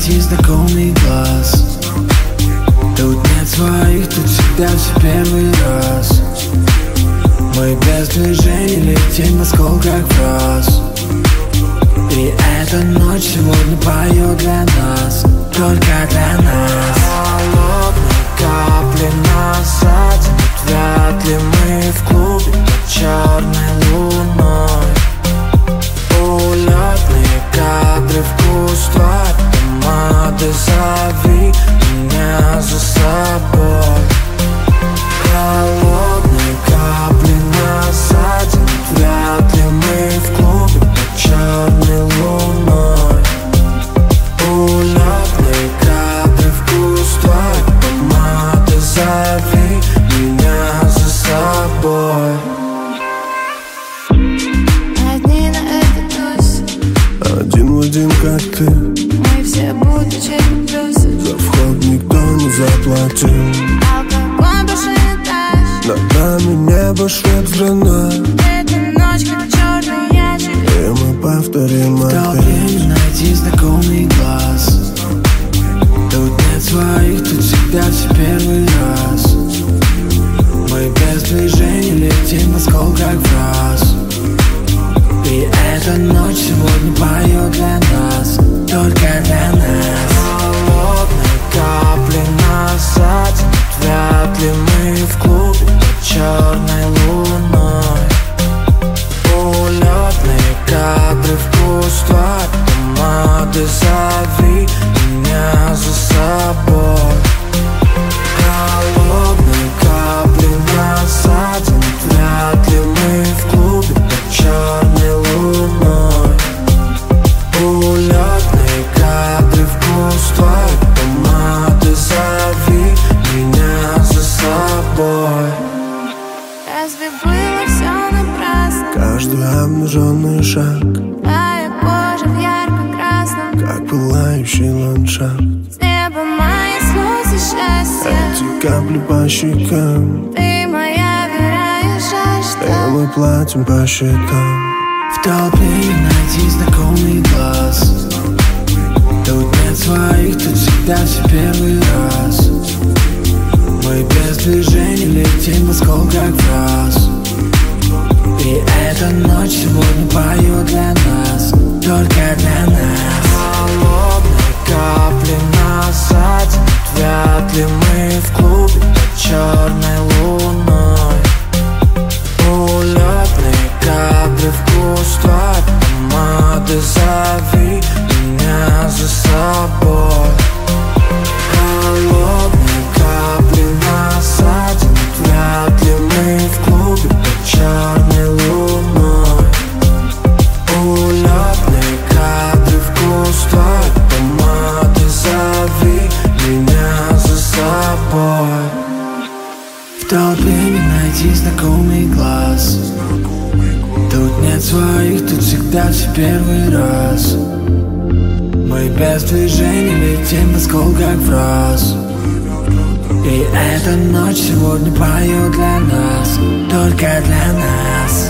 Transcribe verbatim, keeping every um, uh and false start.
найти знакомый глаз. Тут нет своих, тут всегда все первый раз. Мы без движений летим в осколках фраз. И эта ночь сегодня поет для нас, только для нас. Холодные капли нас затянут, вряд ли мы в клубе под черной луной. Улетные кадры, вкус твоей помады, зови меня за собой. Холодные капли нас затянут, вряд ли мы в клубе под черной луной. Улетные кадры, вкус твоей помады, зови меня за собой. Одни на этот туз, один в один, как ты. мы все будто чеки плюсы. За вход никто не заплатил. Алкоголь больше не тащит. Над нами небо швед страна. Эта ночь как черный ящик. И мы повторим В толпе опять. найти знакомый глаз. Тут нет своих, тут всегда все первый раз. Мы без движений летим в осколках фраз. И эта ночь сегодня поет для нас, только для нас. Холодные капли нас затянут, вряд ли мы в клубе под черной луной. Улетные кадры, вкус твоей помады, зови меня за собой. Холодные капли нас затянут, вряд ли мы в клубе под черной луной. Улетные кадры, вкус твоей помады, зови меня за собой. Разве было все напрасно? Каждый обнаженный шаг, Твоя кожа в ярко-красном, как пылающий ландшафт. с неба мои слезы счастья. Эти капли по щекам, Ты моя вера и и жажда. мы платим по счетам. В толпе найти знакомый глаз. Тут нет своих, тут всегда все первый раз. Мы без движений летим в осколках фраз. И эта ночь сегодня поет для нас, только для нас. Холодные капли нас затянут, вряд ли мы в клубе под черной луной. Улетные кадры, вкус твоей помады, зови меня за собой. Холодные капли нас затянут, вряд ли мы в клубе под черной луной. Улетные кадры, вкус твоей помады, зови меня за собой. В толпе не найти знакомый глаз. Тут нет своих, тут всегда все первый раз. Мы без движений летим в осколках фраз. И эта ночь сегодня поет для нас, только для нас.